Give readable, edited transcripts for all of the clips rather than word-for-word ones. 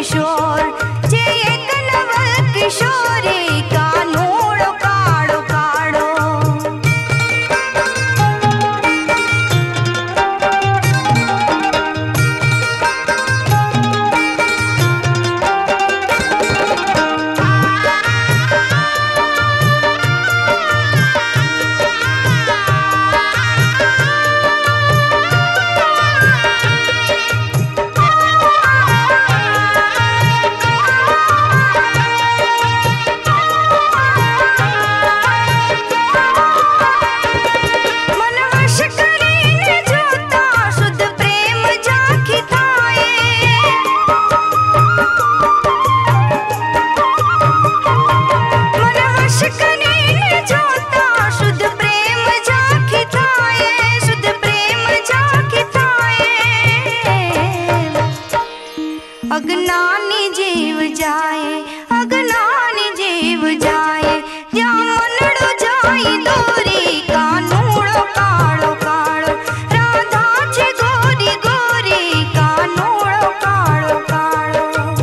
किशोर जे एक नवल किशोरी कानूड़ो काड़ो काड़ो। अगनानी जीव जाए, अगनानी जीव जाए, जा मनड़ो जाई दोरी कानूड़ो काड़ो काड़ो। राधा छे गोरी गोरी कानूड़ो काड़ो काड़ो।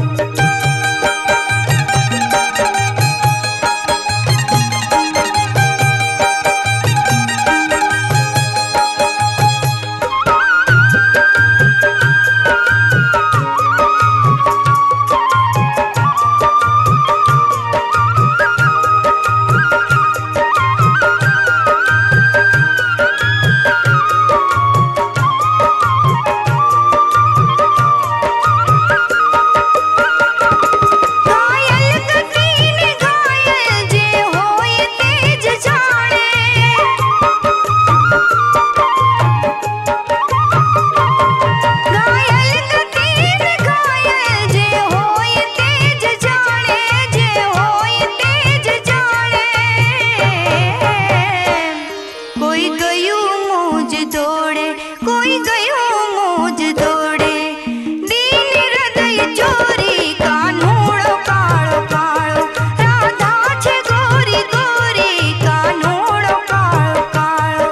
कोई गयो मौज दौड़े, कोई गयो मौज दौड़े, दीन हृदय चोरी कानूड़ो काड़ो काड़ो। राधा छे गोरी गोरी कानूड़ो काड़ो काड़ो।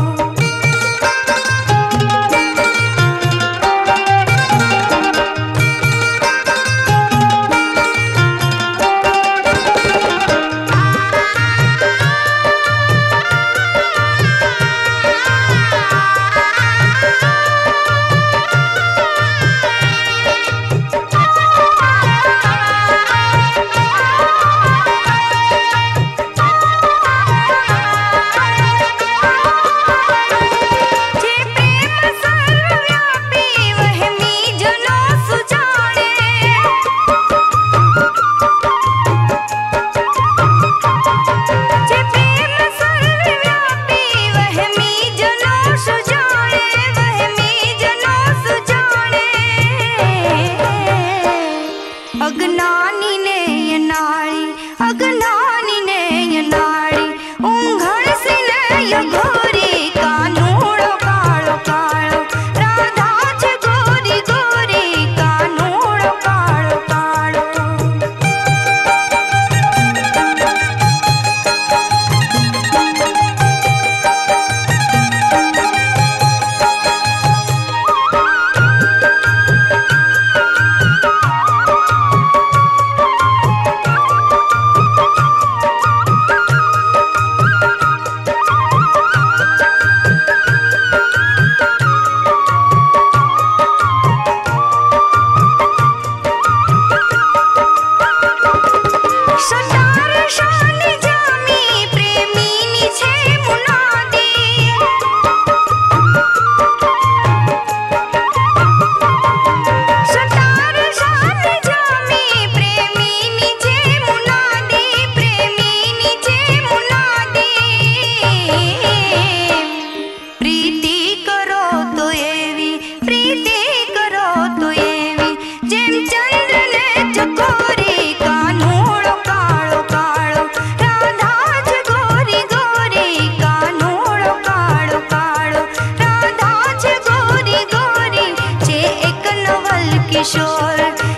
अगनानी ने ये नाड़ी, अगनानी ने ये नाड़ी, उंघड़ से ने ये गोरी कानूड़ो काड़ो काड़ो। राधा छे गोरी गोरी कानूड़ो काड़ो काड़ो। किशोर